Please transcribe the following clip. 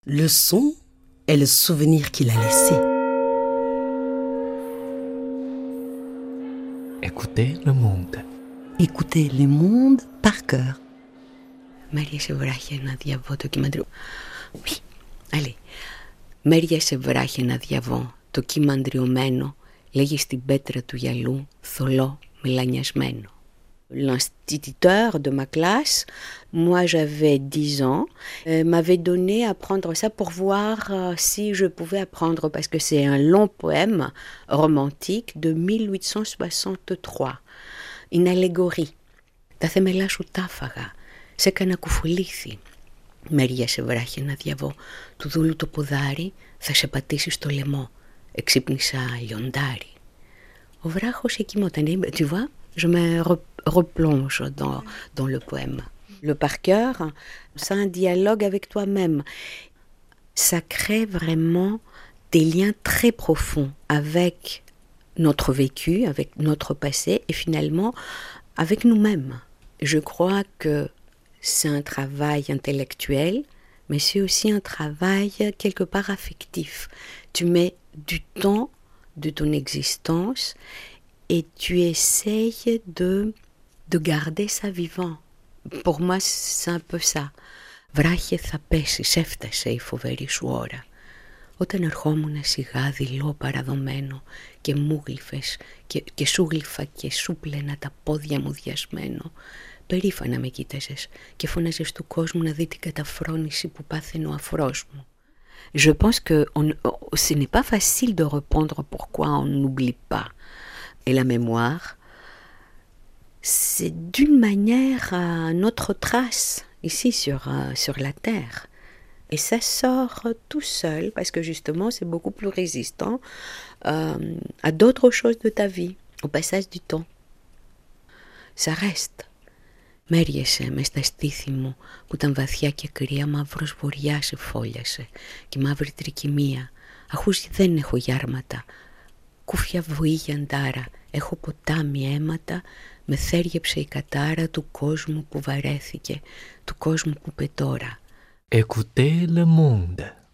Le son est le souvenir qu'il a laissé. Écoutez le monde. Écoutez le monde par cœur. Μέρια σε βράχια να διαβώ το κυμαντριό. Allez. Μέρια σε βράχια να διαβώ το κυμαντριωμένο, λέγει στην πέτρα του γυαλού, θολό, μελανιασμένο. L'instituteur de ma classe, moi j'avais 10 ans, m'avait donné à apprendre ça pour voir si je pouvais apprendre, parce que c'est un long poème romantique de 1863. Une allégorie. Τα θεμελά σου τάφαγα, σε έκανα κουφουλήθη. Μέρια σε βράχια να διαβώ, του δούλου το ποδάρι θα σε πατήσει στο λαιμό. Εξύπνησα λιοντάρι. Ο βράχος εκοιμόταν, tu vois, je me replonge dans le poème. Le par cœur, c'est un dialogue avec toi-même. Ça crée vraiment des liens très profonds avec notre vécu, avec notre passé et finalement avec nous-mêmes. Je crois que c'est un travail intellectuel, mais c'est aussi un travail quelque part affectif. Tu mets du temps de ton existence et tu essayes de garder ça vivant. Pour moi, c'est un peu ça. Βράχε θα πέσεις, έφτασε η φοβερή σου ώρα. Όταν ερχόμουν σιγά δειλό παραδομένο και μου γλυφες και σου γλυφα και σου πλένα τα πόδια μου διασμένο, περήφανα με κοίταζες και φώναζες του κόσμου να δει την καταφρόνηση που πάθαινε ο αφρός μου. Je pense que ce n'est pas facile de répondre pourquoi on n'oublie pas. Et la mémoire, c'est d'une manière notre trace ici sur la terre. Et ça sort tout seul parce que justement c'est beaucoup plus résistant à d'autres choses de ta vie, au passage du temps. Ça reste. Μέριασε μες στα στήθη μου που ήταν βαθιά και κρύα, μαύρος βοριάς σε φόλιασε και μαύρη τρικυμία. Αχούς δεν έχω γιάρματα, κούφια βοή γιαντάρα, έχω ποτάμι αίματα, με θέριεψε η κατάρα του κόσμου που βαρέθηκε, του κόσμου που πετώρα. Écoutez le monde.